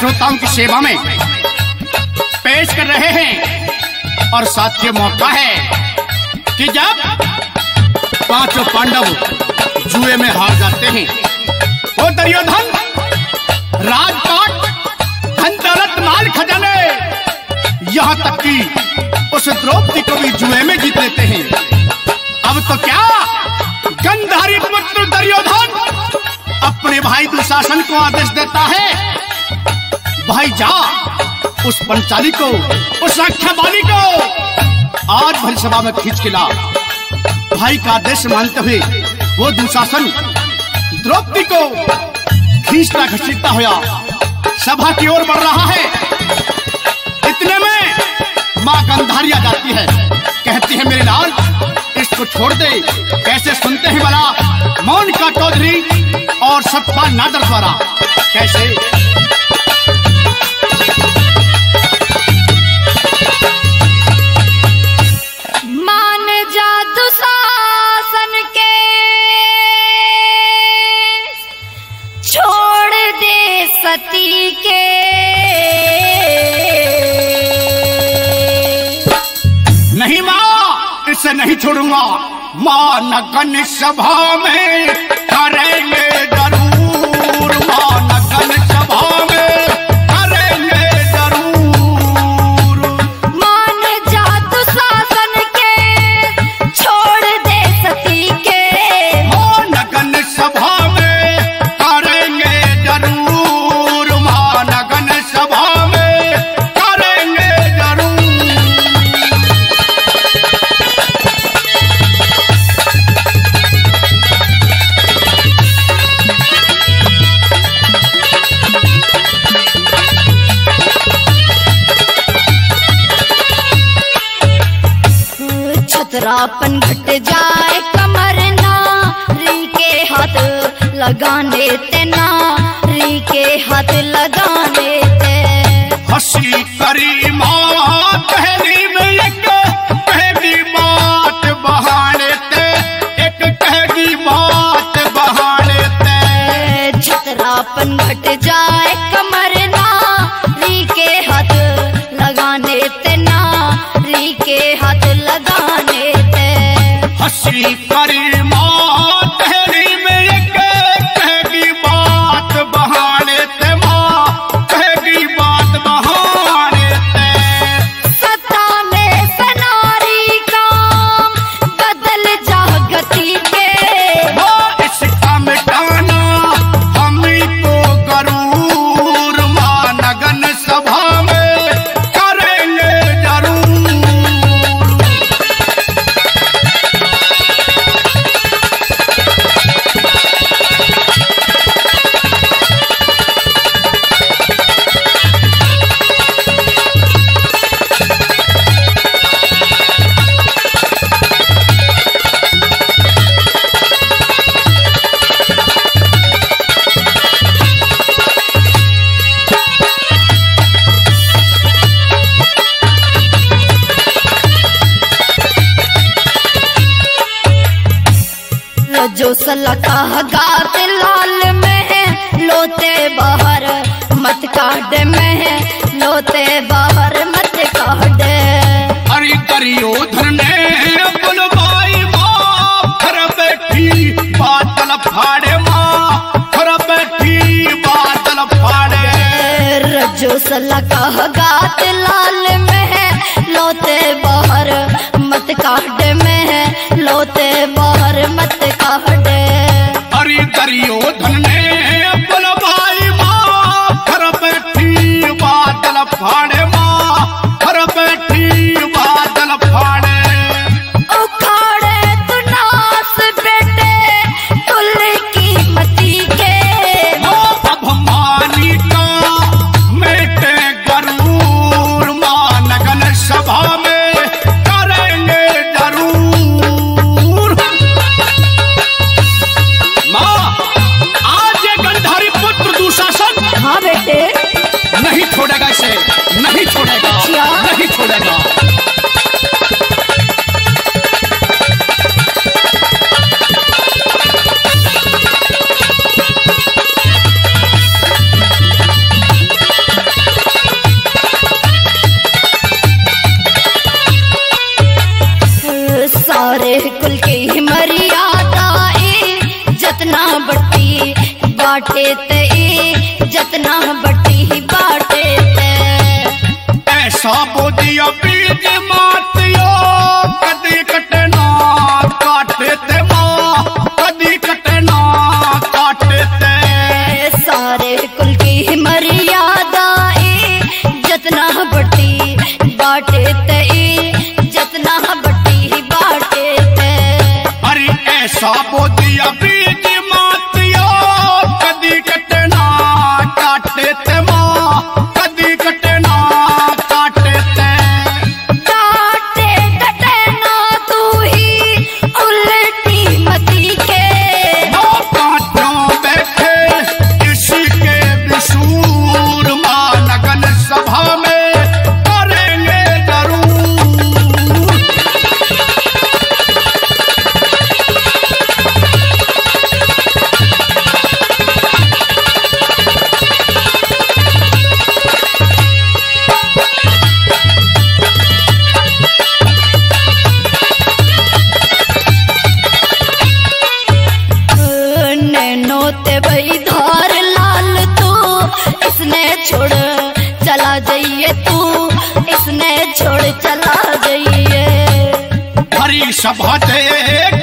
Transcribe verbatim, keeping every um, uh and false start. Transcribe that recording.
श्रोताओं की सेवा में पेश कर रहे हैं। और साथ ये मौका है कि जब पांचों पांडव जुए में हार जाते हैं, वो दुर्योधन राजपाट, धन दौलत, माल खजाने, यहाँ तक कि उस द्रौपदी को भी जुए में जीत लेते हैं। अब तो क्या गंधारी पुत्र दुर्योधन अपने भाई दुशासन को आदेश देता है, भाई जा उस पंचाली को, उस रक्षाबाली को आज भरी सभा में खींच के ला। भाई का आदेश मानते हुए वो दुशासन द्रौपदी को खींचता घसीटता हुआ सभा की ओर बढ़ रहा है। इतने में मां गंधारी आ जाती है, कहती है मेरे लाल इसको छोड़ दे। कैसे सुनते हैं भला मोनिका चौधरी और सतपाल नादर द्वारा, कैसे? मान जा दुशासन के, छोड़ दे सती के, नहीं माँ इसे नहीं छोड़ूंगा। माँ नगन सभा में करेंगे जरूर, माँ नगन सभा में करेंगे जरूर। मान जा दुशासन के, छोड़ दे सती के, माँ नगन सभा में करेंगे जरूर, माँ नगन सभा में करेंगे जरूर। छतरापन घट जाए कमर ना, री के हाथ लगाने ते ना, री के हाथ लगाने ते। हंसी करी माँ पहली में एक पहली बात बहाने ते, एक पहली बात बहाने ते। छतरापन घट जाए कमर ना, री के हाथ लगाने ते ना, री के हाथ लगाने ते। हंसी करी माँ पहली में एक पहली बात बहाने ते, माँ पहली बात बहाने ते। सताने से नारी काम बदल जा गति के, वो इसका मिटाना हमी को गरूर, माँ नगन सभा में करेंगे जरूर। जो सलका गात लाल में, लोते बाहर मत काट में, लोते बाहर मत काट। अरे दुर्योधन ने बुलवाई माँ, घर बैठी बादल फाड़े माँ, घर बैठी बादल फाड़े। रजो सलका गात लाल में, लोते बाहर मत काट में, लोते बाहर मत काट। अरे दुर्योधन ने बुलवाई माँ, घर बैठी बादल फाड़े माँ, घर बैठी बादल फाड़े। उखाड़े तू नास बेटे तुल की मती के, अभिमानी का मेटे गरूर, माँ नगन सभा में करेंगे जरूर। माँ आज ये गंधारी पुत्र दुशासन, हाँ बेटे, नहीं छोड़ेगा इसे, नहीं जतना बट्टी बाटे ते ई जतना बट्टी बाटे ते ऐसा बोदिया बीज मातियो कदी कटना काटे ते माँ कदी कटना काटे ते सारे कुल की मर्यादा ए जतना बट्टी बाटे ते ई जतना बट्टी बाटे ते अरे ऐसा बोदिया बीज मातियो कदी कटना काटे ते माँ कदी कटना काटे ते काटे कटना तू ही उल्टी मती के काटों बैठे इसी के विशूर माँ नगन सभा में करेंगे जरूर। नैनो ते भाई धार लाल तू इसने छोड़ चला जाइए तू इसने छोड़ चला जाइए हरी सभा देख